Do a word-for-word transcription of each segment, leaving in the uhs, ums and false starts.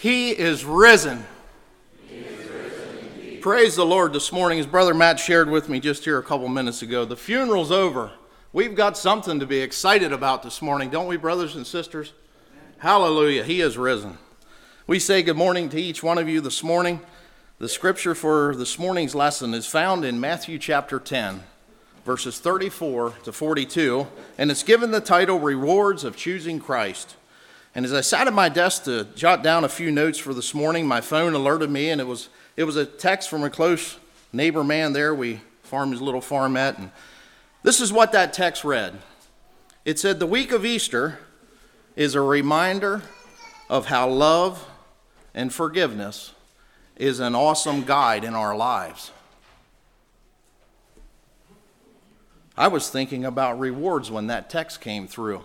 He is risen. He is risen. Praise the Lord this morning. As Brother Matt shared with me just here a couple minutes ago, the funeral's over. We've got something to be excited about this morning, don't we, brothers and sisters? Hallelujah. He is risen. We say good morning to each one of you this morning. The scripture for this morning's lesson is found in Matthew chapter ten, verses thirty-four to forty-two, and it's given the title, Rewards of Choosing Christ. And as I sat at my desk to jot down a few notes for this morning, my phone alerted me, and it was it was a text from a close neighbor man there. We farm his little farmette, and this is what that text read. It said, the week of Easter is a reminder of how love and forgiveness is an awesome guide in our lives. I was thinking about rewards when that text came through.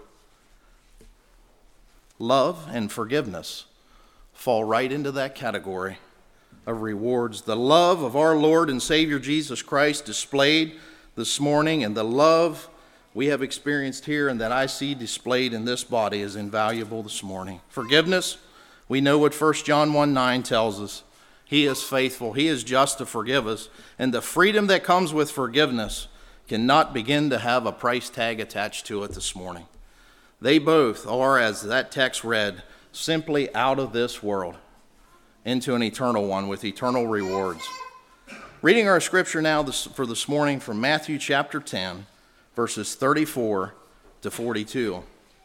Love and forgiveness fall right into that category of rewards. The love of our Lord and Savior Jesus Christ displayed this morning, and the love we have experienced here and that I see displayed in this body is invaluable this morning. Forgiveness, we know what First John one nine tells us. He is faithful. He is just to forgive us. And the freedom that comes with forgiveness cannot begin to have a price tag attached to it this morning. They both are, as that text read, simply out of this world into an eternal one with eternal rewards. Reading our scripture now this, for this morning from Matthew chapter ten, verses thirty-four to forty-two.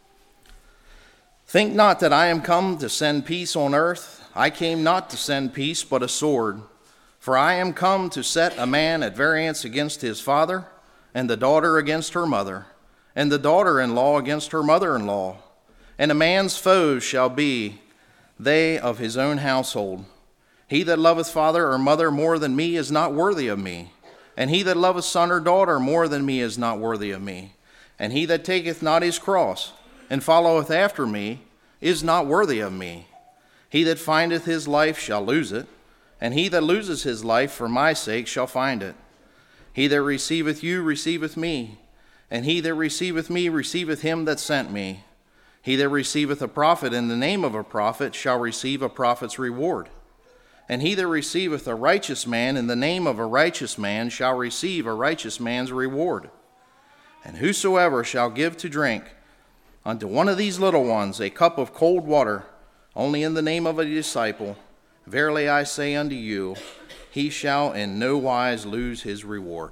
Think not that I am come to send peace on earth. I came not to send peace, but a sword. For I am come to set a man at variance against his father, and the daughter against her mother, and the daughter-in-law against her mother-in-law. And a man's foes shall be they of his own household. He that loveth father or mother more than me is not worthy of me. And he that loveth son or daughter more than me is not worthy of me. And he that taketh not his cross, and followeth after me, is not worthy of me. He that findeth his life shall lose it, and he that loses his life for my sake shall find it. He that receiveth you receiveth me, and he that receiveth me receiveth him that sent me. He that receiveth a prophet in the name of a prophet shall receive a prophet's reward. And he that receiveth a righteous man in the name of a righteous man shall receive a righteous man's reward. And whosoever shall give to drink unto one of these little ones a cup of cold water, only in the name of a disciple, verily I say unto you, he shall in no wise lose his reward.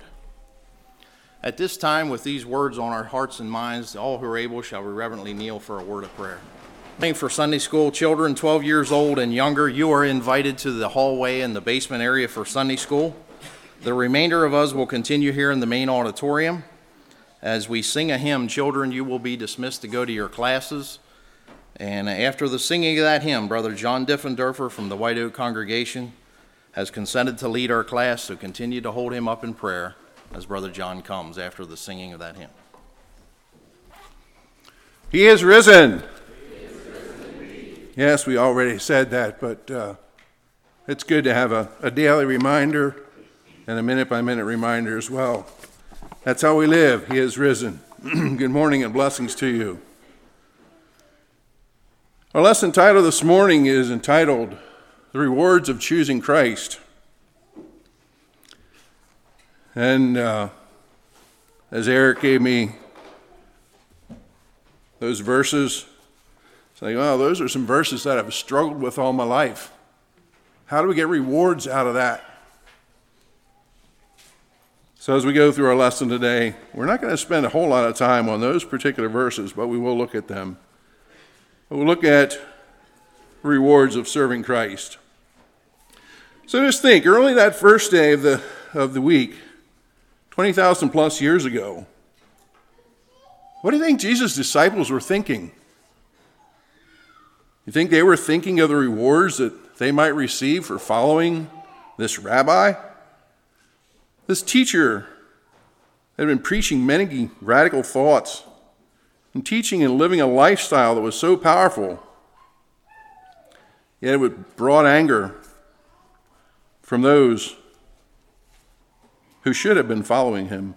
At this time, with these words on our hearts and minds, all who are able shall reverently kneel for a word of prayer. For Sunday school children twelve years old and younger, you are invited to the hallway in the basement area for Sunday school. The remainder of us will continue here in the main auditorium. As we sing a hymn, children, you will be dismissed to go to your classes. And after the singing of that hymn, Brother John Diffendorfer from the White Oak congregation has consented to lead our class, so continue to hold him up in prayer as Brother John comes after the singing of that hymn. He is risen. He is risen yes, we already said that, but uh, it's good to have a, a daily reminder and a minute-by-minute reminder as well. That's how we live. He is risen. Good morning and blessings to you. Our lesson title this morning is entitled, The Rewards of Choosing Christ. And uh, as Eric gave me those verses, saying, "Wow, those are some verses that I've struggled with all my life. How do we get rewards out of that?" So as we go through our lesson today, we're not going to spend a whole lot of time on those particular verses, but we will look at them. We'll look at rewards of serving Christ. So just think, early that first day of the of the week, twenty thousand plus years ago, what do you think Jesus' disciples were thinking? You think they were thinking of the rewards that they might receive for following this rabbi? This teacher had been preaching many radical thoughts and teaching and living a lifestyle that was so powerful, yet it would brought anger from those who should have been following him.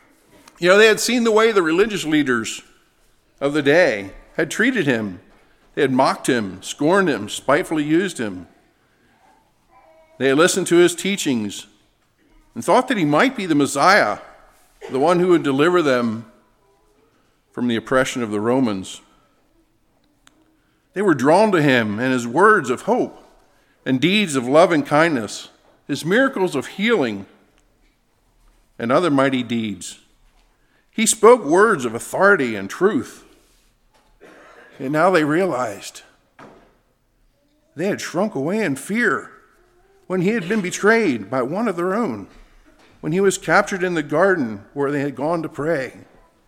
You know, they had seen the way the religious leaders of the day had treated him They had mocked him, scorned him, spitefully used him. They had listened to his teachings and thought that he might be the Messiah, the one who would deliver them from the oppression of the Romans. They were drawn to him and his words of hope and deeds of love and kindness, his miracles of healing and other mighty deeds. He spoke words of authority and truth. And now they realized they had shrunk away in fear when he had been betrayed by one of their own, when he was captured in the garden where they had gone to pray.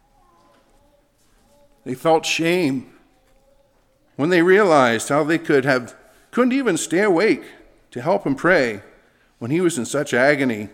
They felt shame when they realized how they could have, couldn't even stay awake to help him pray when he was in such agony.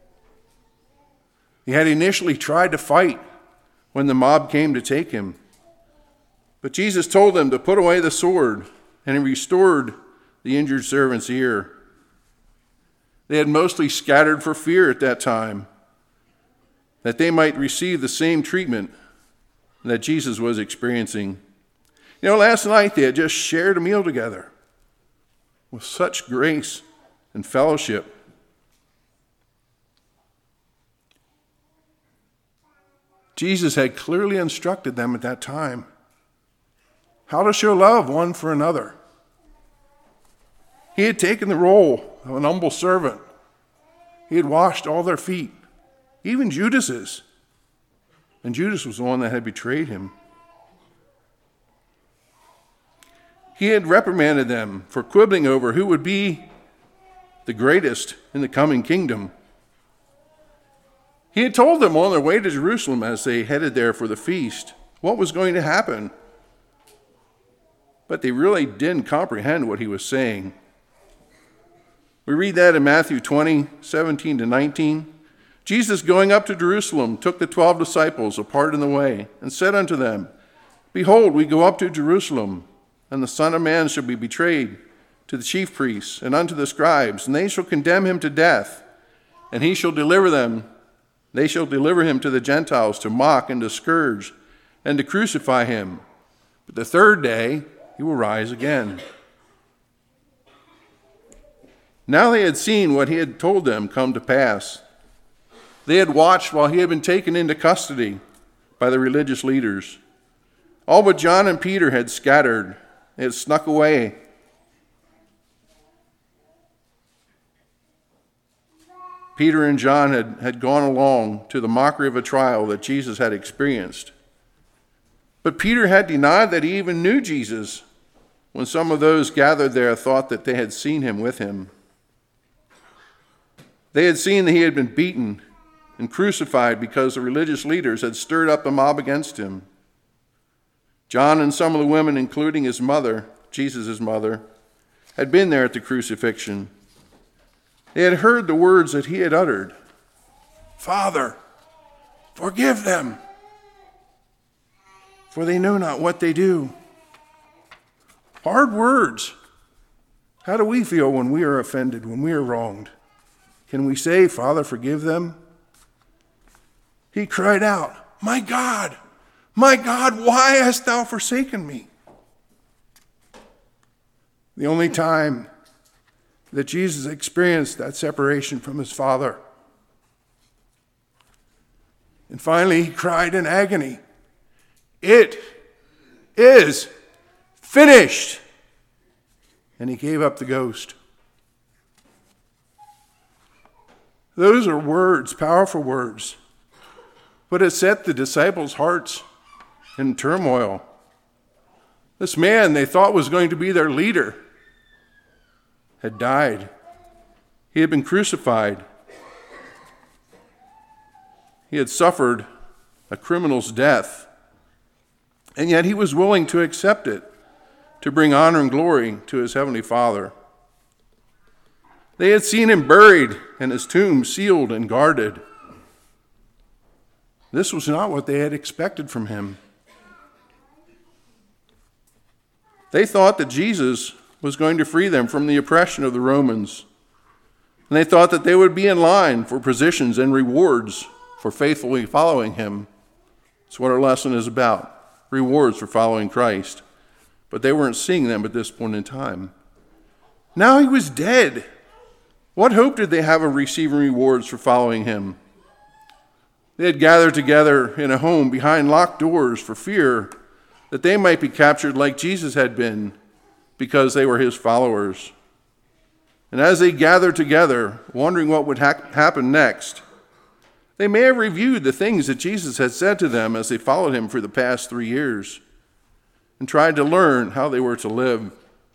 He had initially tried to fight when the mob came to take him. But Jesus told them to put away the sword, and he restored the injured servant's ear. They had mostly scattered for fear at that time, that they might receive the same treatment that Jesus was experiencing. You know, last night they had just shared a meal together with such grace and fellowship. Jesus had clearly instructed them at that time how to show love one for another. He had taken the role of an humble servant. He had washed all their feet, even Judas's. And Judas was the one that had betrayed him. He had reprimanded them for quibbling over who would be the greatest in the coming kingdom. He had told them on their way to Jerusalem as they headed there for the feast what was going to happen. But they really didn't comprehend what he was saying. We read that in Matthew twenty, seventeen to nineteen. Jesus, going up to Jerusalem, took the twelve disciples apart in the way and said unto them, Behold, we go up to Jerusalem, and the Son of Man shall be betrayed to the chief priests and unto the scribes, and they shall condemn him to death, and he shall deliver them. They shall deliver him to the Gentiles to mock and to scourge and to crucify him. But the third day he will rise again. Now they had seen what he had told them come to pass. They had watched while he had been taken into custody by the religious leaders. All but John and Peter had scattered. They had snuck away. Peter and John had, had gone along to the mockery of a trial that Jesus had experienced. But Peter had denied that he even knew Jesus when some of those gathered there thought that they had seen him with him. They had seen that he had been beaten and crucified because the religious leaders had stirred up a mob against him. John and some of the women, including his mother, Jesus' mother, had been there at the crucifixion. They had heard the words that he had uttered. Father, forgive them, for they know not what they do. Hard words. How do we feel when we are offended, when we are wronged? Can we say, Father, forgive them? He cried out, My God, my God, why hast thou forsaken me? The only time that Jesus experienced that separation from his Father. And finally, he cried in agony, It is finished. And he gave up the ghost. Those are words, powerful words. But it set the disciples' hearts in turmoil. This man they thought was going to be their leader had died. He had been crucified. He had suffered a criminal's death. And yet he was willing to accept it, to bring honor and glory to his heavenly Father. They had seen him buried and his tomb sealed and guarded. This was not what they had expected from him. They thought that Jesus was going to free them from the oppression of the Romans. And they thought that they would be in line for positions and rewards for faithfully following him. That's what our lesson is about, rewards for following Christ. but they weren't seeing them at this point in time. Now he was dead. What hope did they have of receiving rewards for following him? They had gathered together in a home behind locked doors for fear that they might be captured like Jesus had been because they were his followers. And as they gathered together, wondering what would ha- happen next, they may have reviewed the things that Jesus had said to them as they followed him for the past three years and tried to learn how they were to live.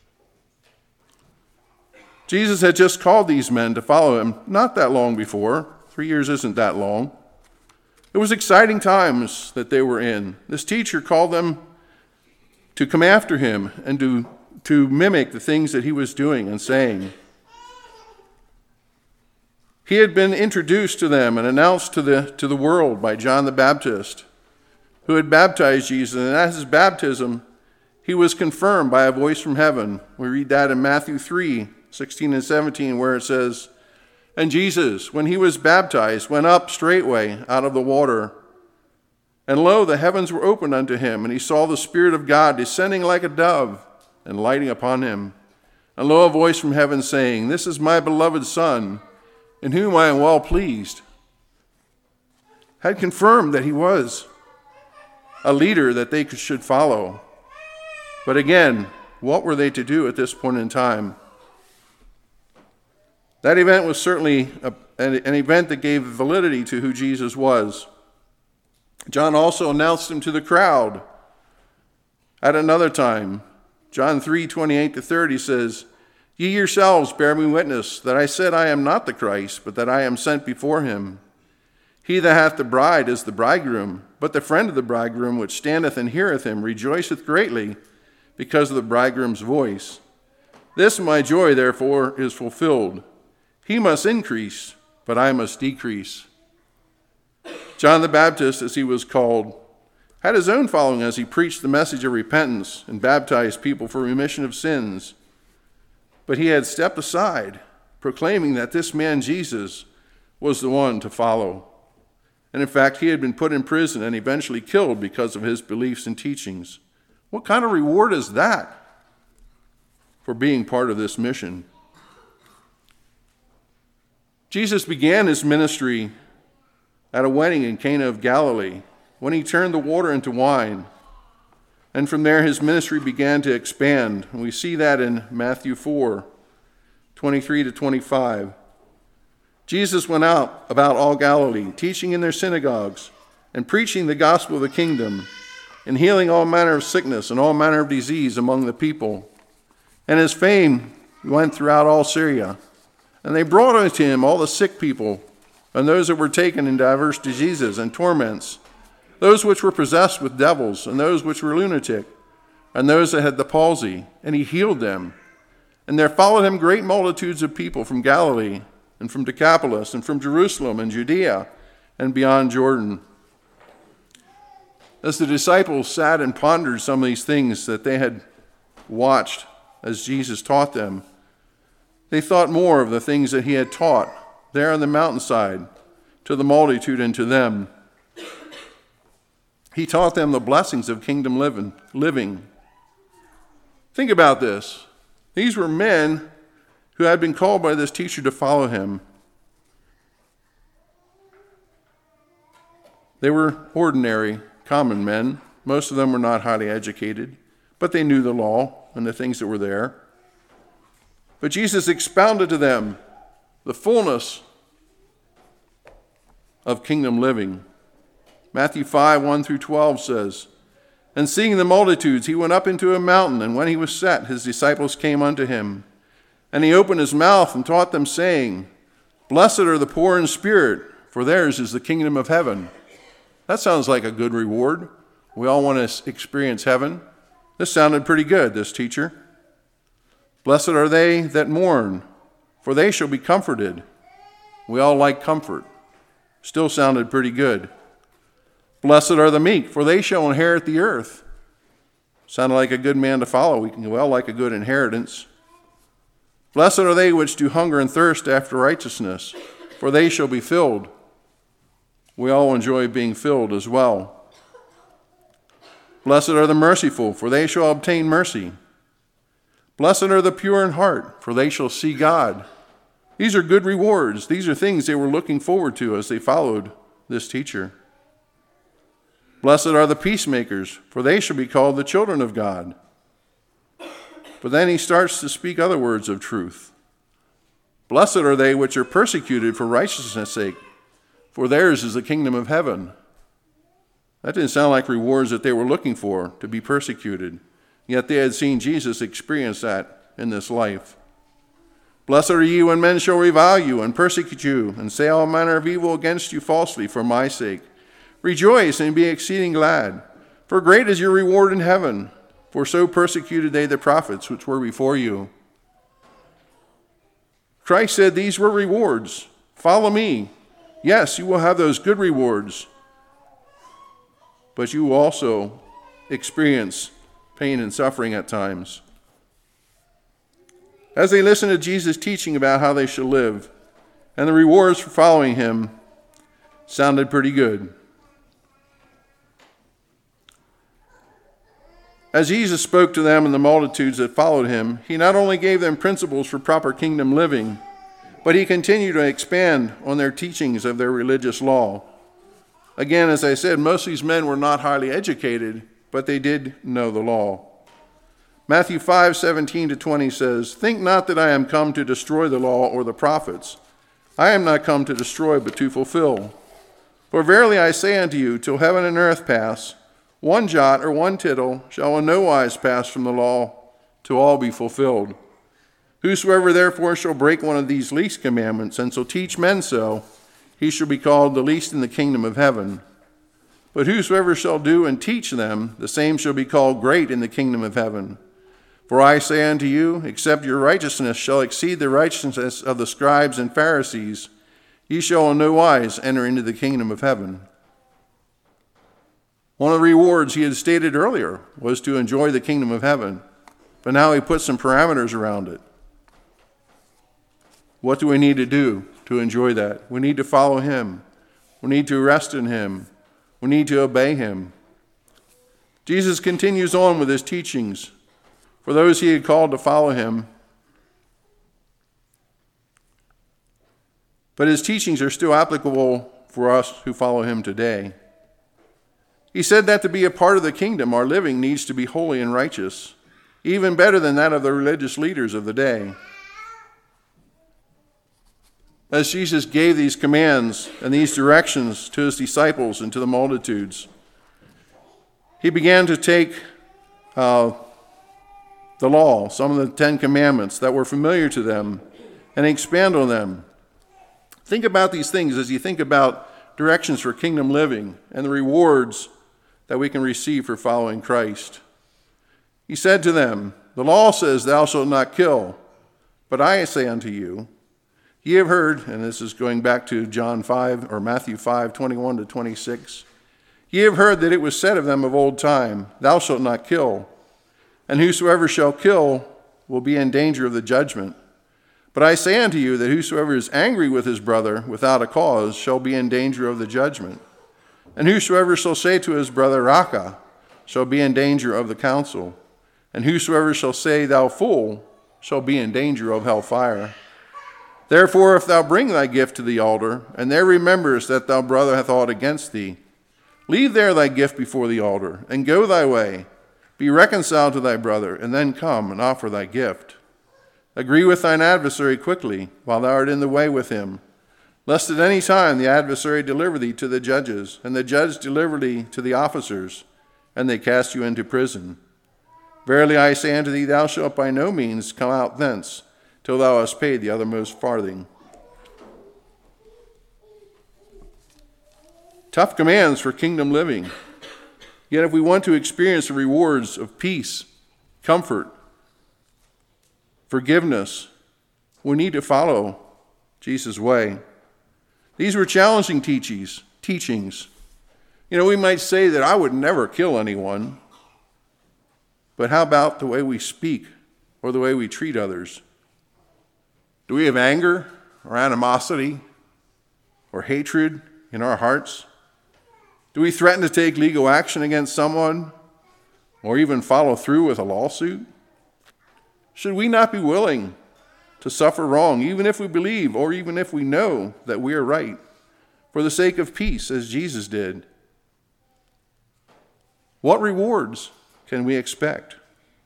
Jesus had just called these men to follow him not that long before. Three years isn't that long. It was exciting times that they were in. This teacher called them to come after him and to, to mimic the things that he was doing and saying. He had been introduced to them and announced to the, to the world by John the Baptist, who had baptized Jesus. And at his baptism, he was confirmed by a voice from heaven. We read that in Matthew three, sixteen and seventeen, where it says, "And Jesus, when he was baptized, went up straightway out of the water. And lo, the heavens were opened unto him, and he saw the Spirit of God descending like a dove and lighting upon him. And lo, a voice from heaven saying, This is my beloved Son, in whom I am well pleased." Had confirmed that he was a leader that they should follow. But again, what were they to do at this point in time? That event was certainly a, an event that gave validity to who Jesus was. John also announced him to the crowd at another time. John three, twenty-eight to thirty says, "Ye yourselves bear me witness that I said I am not the Christ, but that I am sent before him. He that hath the bride is the bridegroom, but the friend of the bridegroom which standeth and heareth him rejoiceth greatly because of the bridegroom's voice. This my joy therefore is fulfilled. He must increase, but I must decrease." John the Baptist, as he was called, had his own following as he preached the message of repentance and baptized people for remission of sins. But he had stepped aside, proclaiming that this man Jesus was the one to follow. And in fact, he had been put in prison and eventually killed because of his beliefs and teachings. What kind of reward is that for being part of this mission? Jesus began his ministry at a wedding in Cana of Galilee when he turned the water into wine. And from there his ministry began to expand. And we see that in Matthew four, twenty-three to twenty-five. Jesus went out about all Galilee, teaching in their synagogues and preaching the gospel of the kingdom and healing all manner of sickness and all manner of disease among the people. And his fame went throughout all Syria. And they brought unto him all the sick people and those that were taken in divers diseases and torments, those which were possessed with devils, and those which were lunatic, and those that had the palsy, and he healed them. And there followed him great multitudes of people from Galilee, and from Decapolis, and from Jerusalem, and Judea, and beyond Jordan. As the disciples sat and pondered some of these things that they had watched as Jesus taught them, they thought more of the things that he had taught there on the mountainside to the multitude and to them. He taught them the blessings of kingdom living. living. Think about this. These were men who had been called by this teacher to follow him. They were ordinary, common men. Most of them were not highly educated, but they knew the law and the things that were there. But Jesus expounded to them the fullness of kingdom living. Matthew five, one through twelve says, "And seeing the multitudes, he went up into a mountain, and when he was set, his disciples came unto him. And he opened his mouth and taught them, saying, Blessed are the poor in spirit, for theirs is the kingdom of heaven." That sounds like a good reward. We all want to experience heaven. This sounded pretty good, this teacher. "Blessed are they that mourn, for they shall be comforted." We all like comfort. Still sounded pretty good. "Blessed are the meek, for they shall inherit the earth." Sounded like a good man to follow. We can well like a good inheritance. "Blessed are they which do hunger and thirst after righteousness, for they shall be filled." We all enjoy being filled as well. Blessed are the merciful, for they shall obtain mercy. Blessed are the pure in heart, for they shall see God. These are good rewards. These are things they were looking forward to as they followed this teacher. Blessed are the peacemakers, for they shall be called the children of God. But then he starts to speak other words of truth. Blessed are they which are persecuted for righteousness' sake, for theirs is the kingdom of heaven. That didn't sound like rewards that they were looking for, to be persecuted. Yet they had seen Jesus experience that in this life. Blessed are ye when men shall revile you and persecute you and say all manner of evil against you falsely for my sake. Rejoice and be exceeding glad, for great is your reward in heaven, for so persecuted they the prophets which were before you. Christ said these were rewards. Follow me. Yes, you will have those good rewards, but you will also experience pain and suffering at times. As they listened to Jesus teaching about how they should live, and the rewards for following him sounded pretty good. As Jesus spoke to them and the multitudes that followed him, he not only gave them principles for proper kingdom living, but he continued to expand on their teachings of their religious law. Again, as I said, most of these men were not highly educated, but they did know the law. Matthew five, seventeen to twenty says, "Think not that I am come to destroy the law or the prophets. I am not come to destroy, but to fulfill. For verily I say unto you, till heaven and earth pass, one jot or one tittle shall in no wise pass from the law, till all be fulfilled. Whosoever therefore shall break one of these least commandments, and shall teach men so, he shall be called the least in the kingdom of heaven. But whosoever shall do and teach them, the same shall be called great in the kingdom of heaven. For I say unto you, except your righteousness shall exceed the righteousness of the scribes and Pharisees, ye shall in no wise enter into the kingdom of heaven." One of the rewards he had stated earlier was to enjoy the kingdom of heaven, but now he puts some parameters around it. What do we need to do to enjoy that? We need to follow him. We need to rest in him. We need to obey him. Jesus continues on with his teachings for those he had called to follow him. But his teachings are still applicable for us who follow him today. He said that to be a part of the kingdom, our living needs to be holy and righteous, even better than that of the religious leaders of the day. As Jesus gave these commands and these directions to his disciples and to the multitudes, he began to take uh, the law, some of the Ten Commandments that were familiar to them, and expand on them. Think about these things as you think about directions for kingdom living and the rewards that we can receive for following Christ. He said to them, "The law says, thou shalt not kill, but I say unto you, ye have heard," and this is going back to John five or Matthew five, twenty-one to twenty-six, "ye have heard that it was said of them of old time, thou shalt not kill, and whosoever shall kill will be in danger of the judgment. But I say unto you that whosoever is angry with his brother without a cause shall be in danger of the judgment. And whosoever shall say to his brother, Raca, shall be in danger of the council. And whosoever shall say, thou fool, shall be in danger of hellfire. Therefore, if thou bring thy gift to the altar, and there rememberest that thy brother hath aught against thee, leave there thy gift before the altar, and go thy way. Be reconciled to thy brother, and then come and offer thy gift. Agree with thine adversary quickly, while thou art in the way with him, lest at any time the adversary deliver thee to the judges, and the judge deliver thee to the officers, and they cast you into prison. Verily I say unto thee, thou shalt by no means come out thence, till thou hast paid the othermost farthing." Tough commands for kingdom living. Yet if we want to experience the rewards of peace, comfort, forgiveness, we need to follow Jesus' way. These were challenging teachings. teachings. You know, we might say that I would never kill anyone, but how about the way we speak or the way we treat others? Do we have anger or animosity or hatred in our hearts? Do we threaten to take legal action against someone or even follow through with a lawsuit? Should we not be willing to suffer wrong, even if we believe or even if we know that we are right, for the sake of peace, as Jesus did? What rewards can we expect?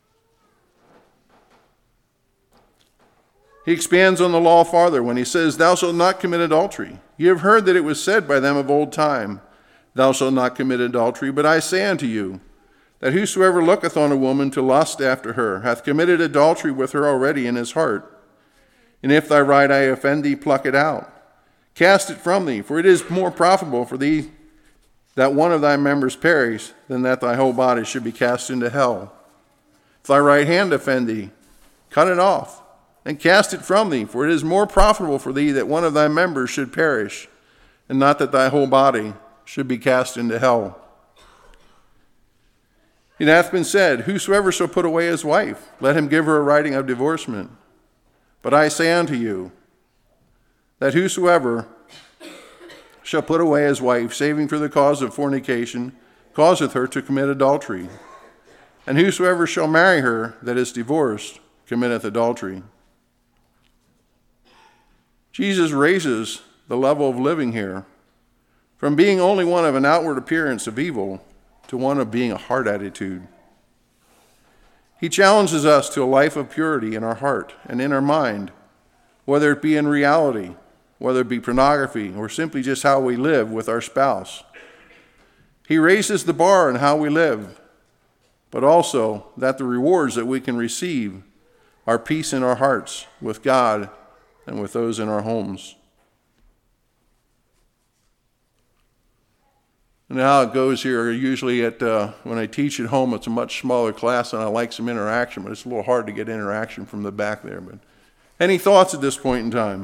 He expands on the law farther when he says, "Thou shalt not commit adultery. You have heard that it was said by them of old time, Thou shalt not commit adultery. But I say unto you, that whosoever looketh on a woman to lust after her hath committed adultery with her already in his heart. And if thy right eye offend thee, pluck it out. Cast it from thee, for it is more profitable for thee that one of thy members perish, than that thy whole body should be cast into hell. If thy right hand offend thee, cut it off, and cast it from thee, for it is more profitable for thee that one of thy members should perish, and not that thy whole body should be cast into hell. It hath been said, Whosoever shall put away his wife, let him give her a writing of divorcement. But I say unto you, that whosoever shall put away his wife, saving for the cause of fornication, causeth her to commit adultery. And whosoever shall marry her that is divorced, committeth adultery." Jesus raises the level of living here from being only one of an outward appearance of evil to one of being a heart attitude. He challenges us to a life of purity in our heart and in our mind, whether it be in reality, whether it be pornography, or simply just how we live with our spouse. He raises the bar on how we live, but also that the rewards that we can receive are peace in our hearts with God and with those in our homes. And how it goes here, usually at uh, when I teach at home, it's a much smaller class and I like some interaction, but it's a little hard to get interaction from the back there. But any thoughts at this point in time?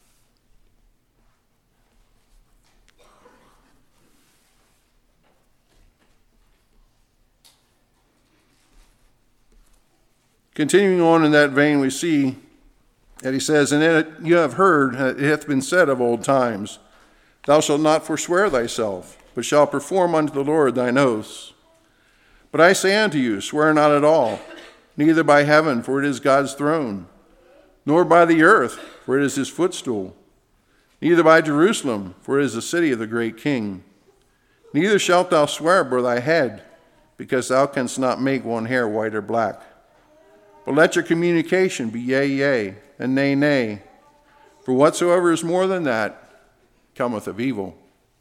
Continuing on in that vein, we see that he says, "And it, you have heard, it hath been said of old times, Thou shalt not forswear thyself, but shalt perform unto the Lord thine oaths. But I say unto you, swear not at all, neither by heaven, for it is God's throne, nor by the earth, for it is his footstool, neither by Jerusalem, for it is the city of the great King. Neither shalt thou swear by thy head, because thou canst not make one hair white or black. But let your communication be yea, yea, and nay, nay. For whatsoever is more than that cometh of evil."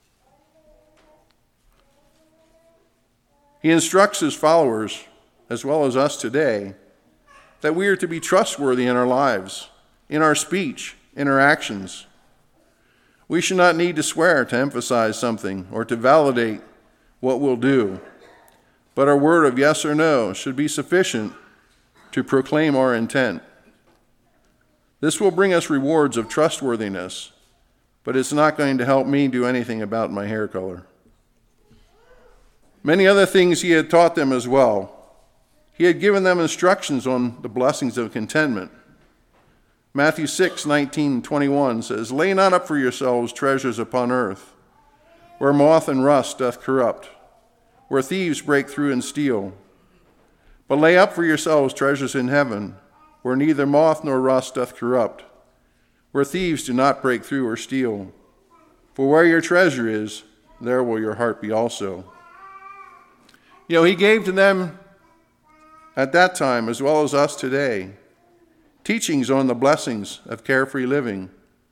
He instructs his followers, as well as us today, that we are to be trustworthy in our lives, in our speech, in our actions. We should not need to swear to emphasize something or to validate what we'll do, but our word of yes or no should be sufficient to proclaim our intent. This will bring us rewards of trustworthiness, but it's not going to help me do anything about my hair color. Many other things he had taught them as well. He had given them instructions on the blessings of contentment. Matthew six, nineteen and twenty-one says, "Lay not up for yourselves treasures upon earth, where moth and rust doth corrupt, where thieves break through and steal. But lay up for yourselves treasures in heaven, where neither moth nor rust doth corrupt, where thieves do not break through or steal. For where your treasure is, there will your heart be also." You know, he gave to them at that time, as well as us today, teachings on the blessings of carefree living.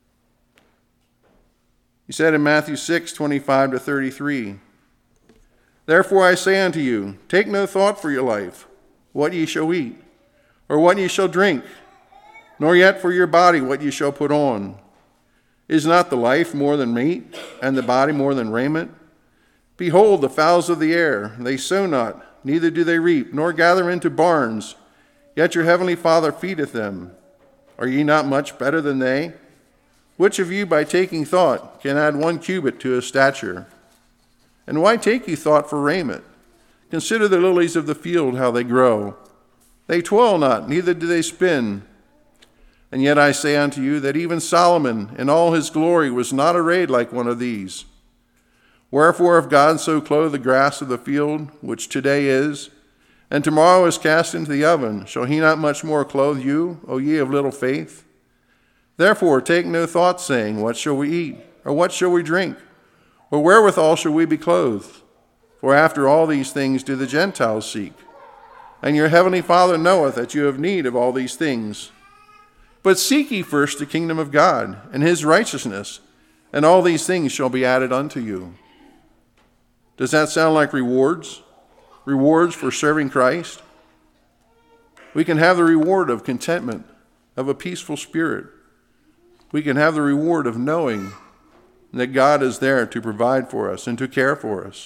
He said in Matthew six, twenty-five to thirty-three, "Therefore I say unto you, take no thought for your life, what ye shall eat, or what ye shall drink, nor yet for your body what ye shall put on. Is not the life more than meat, and the body more than raiment? Behold the fowls of the air, they sow not, neither do they reap, nor gather into barns, yet your heavenly Father feedeth them. Are ye not much better than they? Which of you by taking thought can add one cubit to his stature? And why take ye thought for raiment? Consider the lilies of the field, how they grow. They toil not, neither do they spin. And yet I say unto you that even Solomon in all his glory was not arrayed like one of these. Wherefore if God so clothe the grass of the field, which today is, And tomorrow is cast into the oven. Shall he not much more clothe you, O ye of little faith? Therefore take no thought, saying, What shall we eat? Or what shall we drink? Or wherewithal shall we be clothed? For after all these things do the Gentiles seek. And your heavenly Father knoweth that you have need of all these things. But seek ye first the kingdom of God, and his righteousness, and all these things shall be added unto you. Does that sound like rewards? Rewards for serving Christ? We can have the reward of contentment, of a peaceful spirit. We can have the reward of knowing that God is there to provide for us and to care for us.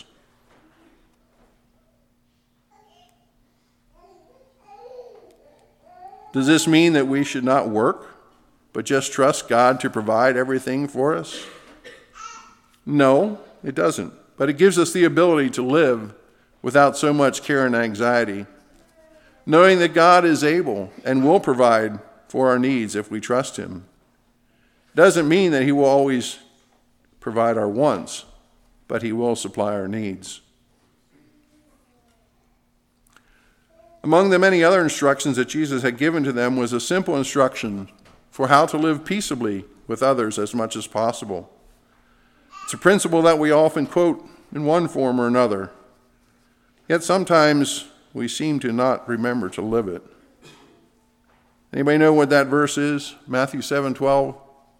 Does this mean that we should not work, but just trust God to provide everything for us? No, it doesn't. But it gives us the ability to live without so much care and anxiety, knowing that God is able and will provide for our needs if we trust him. It doesn't mean that he will always provide our wants, but he will supply our needs. Among the many other instructions that Jesus had given to them was a simple instruction for how to live peaceably with others as much as possible. It's a principle that we often quote in one form or another, yet sometimes we seem to not remember to live it. Anybody know what that verse is? Matthew seven twelve.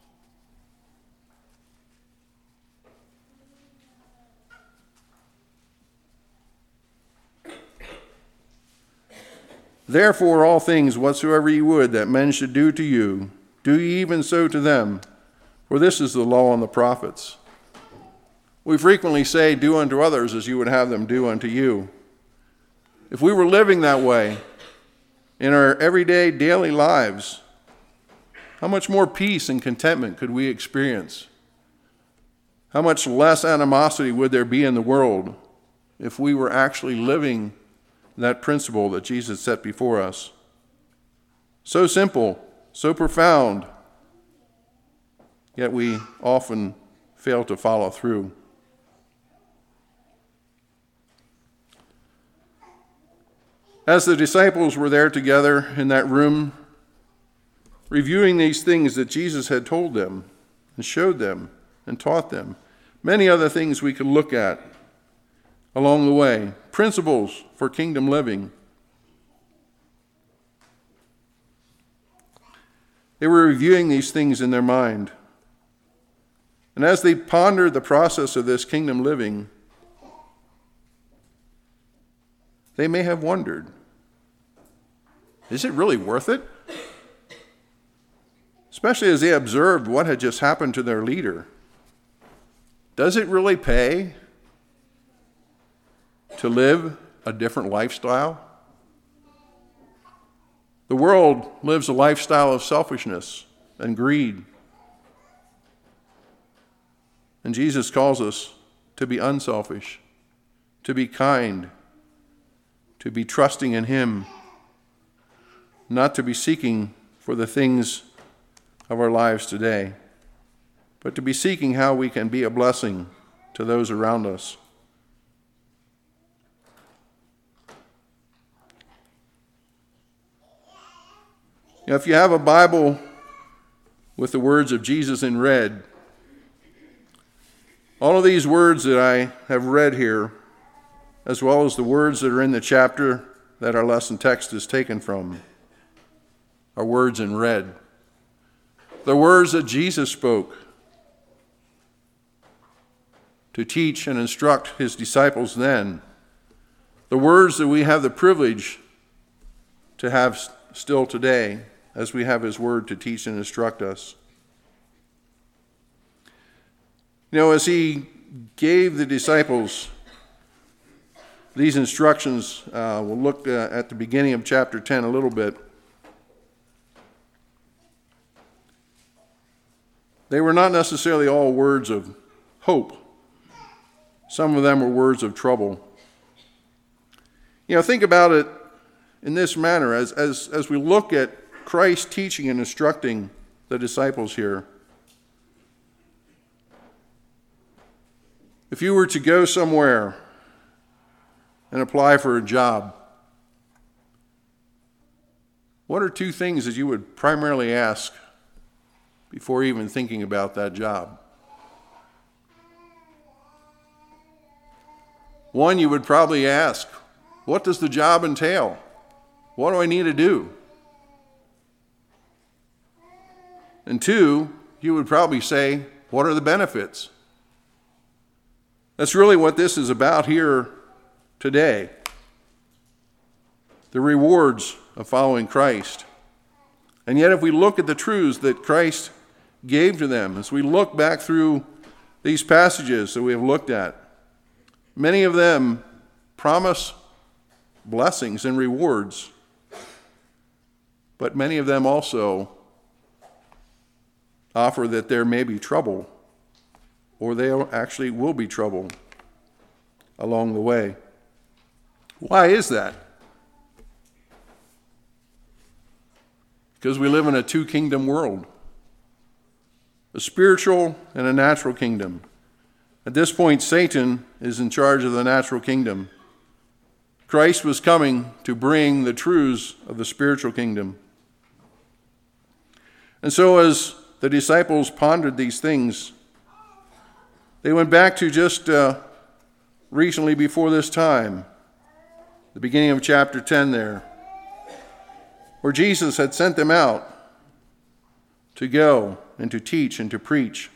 Therefore all things whatsoever ye would that men should do to you, do ye even so to them, for this is the law and the prophets. We frequently say, do unto others as you would have them do unto you. If we were living that way in our everyday, daily lives, how much more peace and contentment could we experience? How much less animosity would there be in the world if we were actually living that principle that Jesus set before us? So simple, so profound, yet we often fail to follow through. As the disciples were there together in that room, reviewing these things that Jesus had told them and showed them and taught them, many other things we could look at along the way, principles for kingdom living. They were reviewing these things in their mind. And as they pondered the process of this kingdom living, they may have wondered, is it really worth it? Especially as they observed what had just happened to their leader. Does it really pay to live a different lifestyle? The world lives a lifestyle of selfishness and greed. And Jesus calls us to be unselfish, to be kind, to be trusting in him, not to be seeking for the things of our lives today, but to be seeking how we can be a blessing to those around us. You know, if you have a Bible with the words of Jesus in red, all of these words that I have read here, as well as the words that are in the chapter that our lesson text is taken from, are words in red. The words that Jesus spoke to teach and instruct his disciples then. The words that we have the privilege to have still today as we have his word to teach and instruct us. You know, as he gave the disciples these instructions, uh, we'll look uh, at the beginning of chapter ten a little bit. They were not necessarily all words of hope. Some of them were words of trouble. You know, think about it in this manner. As, as, as we look at Christ teaching and instructing the disciples here, if you were to go somewhere and apply for a job, what are two things that you would primarily ask before even thinking about that job? One, you would probably ask, what does the job entail? What do I need to do? And two, you would probably say, what are the benefits? That's really what this is about here today. The rewards of following Christ. And yet if we look at the truths that Christ gave to them, as we look back through these passages that we have looked at, many of them promise blessings and rewards, but many of them also offer that there may be trouble, or there actually will be trouble along the way. Why is that? Because we live in a two-kingdom world, a spiritual and a natural kingdom. At this point, Satan is in charge of the natural kingdom. Christ was coming to bring the truths of the spiritual kingdom. And so as the disciples pondered these things, they went back to just uh, recently before this time, the beginning of chapter ten there, where Jesus had sent them out to go and to teach and to preach.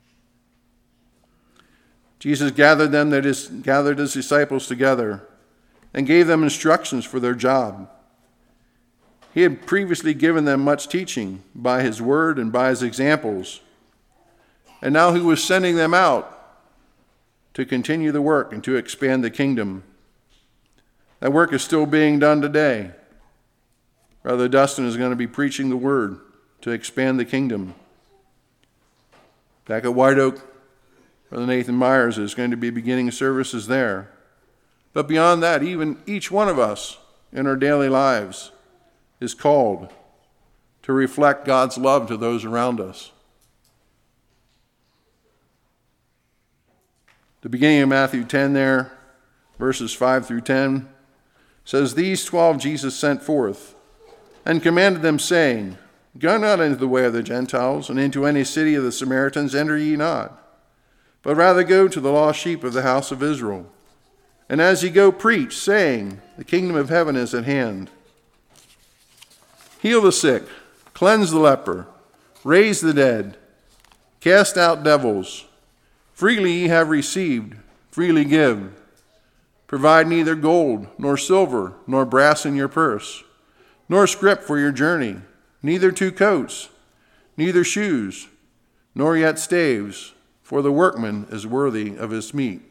Jesus gathered them, that is, gathered his disciples together and gave them instructions for their job. He had previously given them much teaching by his word and by his examples. And now he was sending them out to continue the work and to expand the kingdom. That work is still being done today. Brother Dustin is going to be preaching the word to expand the kingdom. Back at White Oak, Brother Nathan Myers is going to be beginning services there. But beyond that, even each one of us in our daily lives is called to reflect God's love to those around us. The beginning of Matthew ten there, verses five through ten, says, "These twelve Jesus sent forth, and commanded them, saying, Go not into the way of the Gentiles, and into any city of the Samaritans enter ye not, but rather go to the lost sheep of the house of Israel. And as ye go, preach, saying, The kingdom of heaven is at hand. Heal the sick, cleanse the leper, raise the dead, cast out devils. Freely ye have received, freely give. Provide neither gold, nor silver, nor brass in your purse, nor scrip for your journey, neither two coats, neither shoes, nor yet staves, for the workman is worthy of his meat."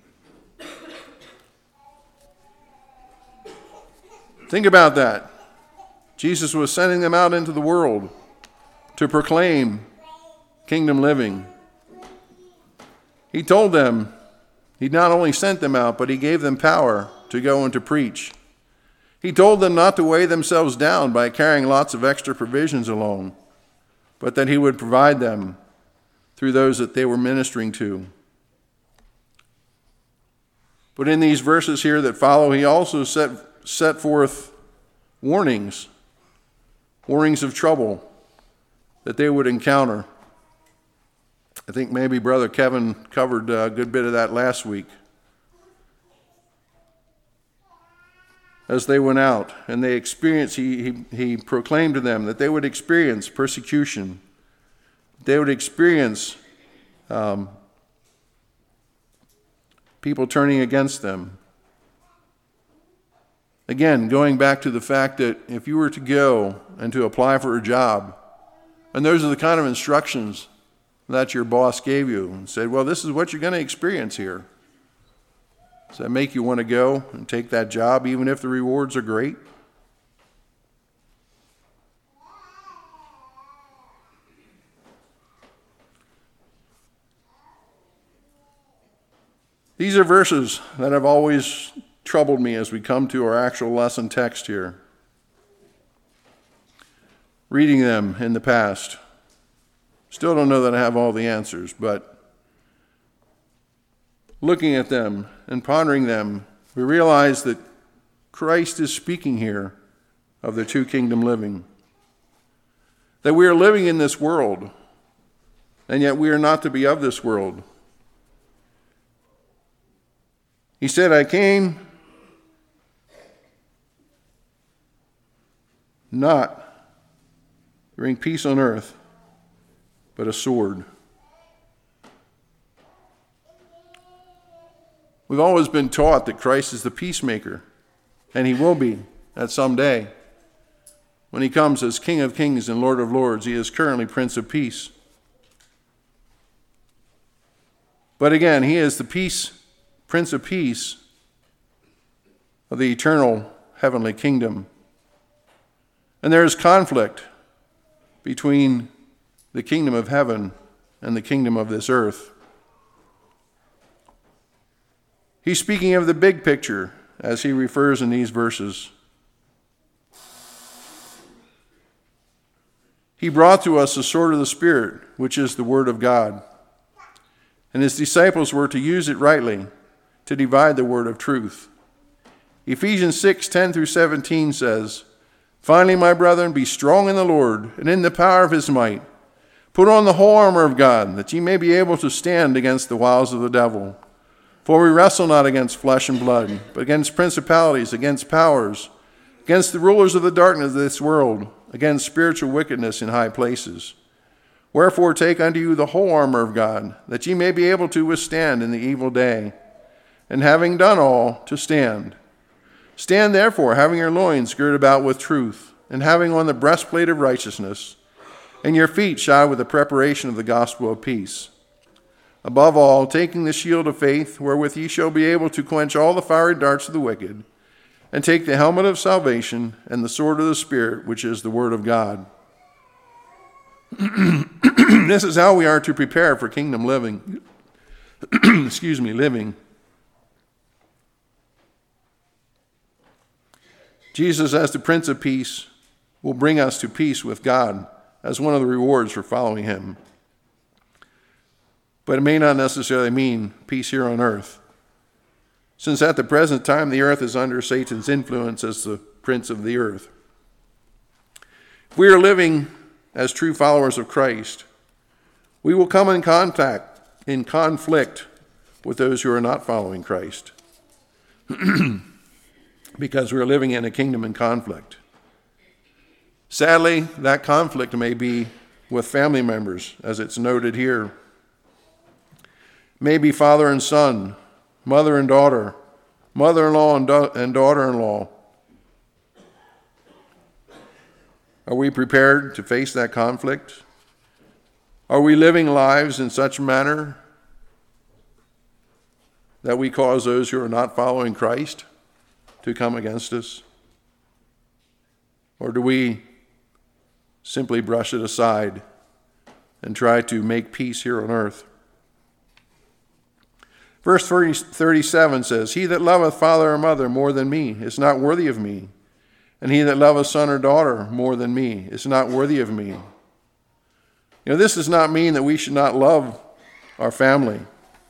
Think about that. Jesus was sending them out into the world to proclaim kingdom living. He told them, he not only sent them out, but he gave them power to go and to preach. He told them not to weigh themselves down by carrying lots of extra provisions along, but that he would provide them through those that they were ministering to. But in these verses here that follow, he also set, set forth warnings, warnings of trouble that they would encounter. I think maybe Brother Kevin covered a good bit of that last week. As they went out and they experienced, he, he, he proclaimed to them that they would experience persecution. They would experience um, people turning against them. Again, going back to the fact that if you were to go and to apply for a job, and those are the kind of instructions that your boss gave you, and said, well, this is what you're going to experience here. Does that make you want to go and take that job, even if the rewards are great? These are verses that have always troubled me as we come to our actual lesson text here. Reading them in the past. Still don't know that I have all the answers, but looking at them and pondering them, we realize that Christ is speaking here of the two kingdom living. that we are living in this world, and yet we are not to be of this world. He said, I came not to bring peace on earth, but a sword. We've always been taught that Christ is the peacemaker, and he will be at some day. When he comes as King of Kings and Lord of Lords, he is currently Prince of Peace. But again, he is the peace, Prince of Peace of the eternal heavenly kingdom. And there is conflict between the kingdom of heaven and the kingdom of this earth. He's speaking of the big picture as he refers in these verses. He brought to us the sword of the Spirit, which is the word of God. And his disciples were to use it rightly, to divide the word of truth. Ephesians six, ten through seventeen says, Finally, my brethren, be strong in the Lord and in the power of his might. Put on the whole armor of God, that ye may be able to stand against the wiles of the devil. For we wrestle not against flesh and blood, but against principalities, against powers, against the rulers of the darkness of this world, against spiritual wickedness in high places. Wherefore take unto you the whole armor of God, that ye may be able to withstand in the evil day, and having done all, to stand. Stand therefore, having your loins girded about with truth, and having on the breastplate of righteousness, and your feet shod with the preparation of the gospel of peace. Above all, taking the shield of faith, wherewith ye shall be able to quench all the fiery darts of the wicked, and take the helmet of salvation and the sword of the Spirit, which is the word of God. This is how we are to prepare for kingdom living. Excuse me, living. Jesus, as the Prince of Peace, will bring us to peace with God as one of the rewards for following him. But it may not necessarily mean peace here on earth, since at the present time the earth is under Satan's influence as the prince of the earth. If we are living as true followers of Christ, we will come in contact, in conflict with those who are not following Christ, because we're living in a kingdom in conflict. Sadly, that conflict may be with family members, as it's noted here. Maybe father and son, mother and daughter, mother-in-law and, da- and daughter-in-law. Are we prepared to face that conflict? Are we living lives in such a manner that we cause those who are not following Christ to come against us? Or do we simply brush it aside and try to make peace here on earth? Verse thirty-seven says, He that loveth father or mother more than me is not worthy of me, and he that loveth son or daughter more than me is not worthy of me. You know, this does not mean that we should not love our family,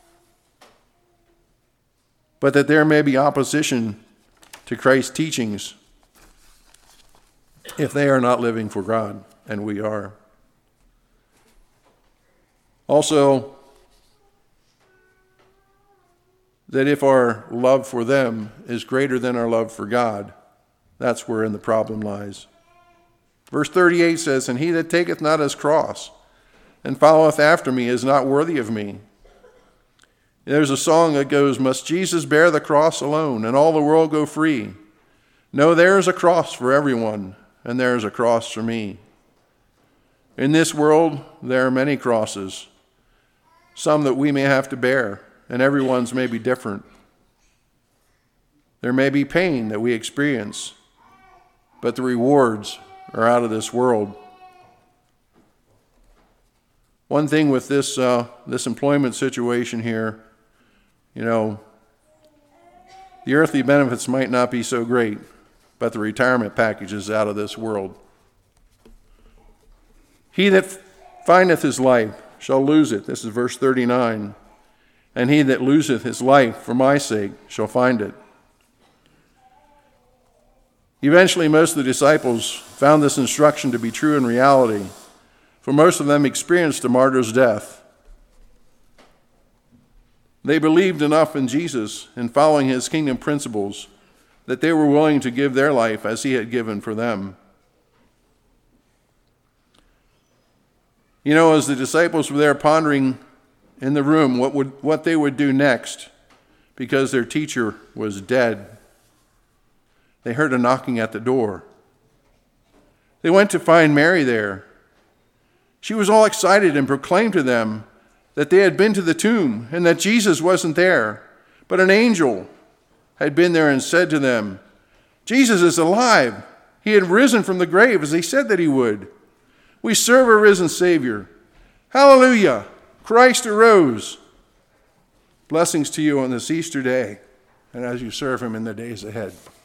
but that there may be opposition to Christ's teachings if they are not living for God, and we are. Also, that if our love for them is greater than our love for God, that's wherein the problem lies. Verse thirty-eight says, And he that taketh not his cross and followeth after me is not worthy of me. There's a song that goes, Must Jesus bear the cross alone and all the world go free? No, there is a cross for everyone, and there is a cross for me. In this world, there are many crosses, some that we may have to bear, and everyone's may be different. There may be pain that we experience, but the rewards are out of this world. One thing with this uh, this employment situation here, you know, the earthly benefits might not be so great, but the retirement package is out of this world. He that findeth his life shall lose it. This is verse thirty-nine. And he that loseth his life for my sake shall find it. Eventually, most of the disciples found this instruction to be true in reality, for most of them experienced a martyr's death. They believed enough in Jesus and following his kingdom principles that they were willing to give their life as he had given for them. You know, as the disciples were there pondering in the room what would what they would do next, because their teacher was dead, they heard a knocking at the door. They went to find Mary there. She was all excited and proclaimed to them that they had been to the tomb and that Jesus wasn't there, but an angel had been there and said to them, "Jesus is alive. He had risen from the grave as he said that he would. We serve a risen Savior. Hallelujah! Christ arose." Blessings to you on this Easter day and as you serve him in the days ahead.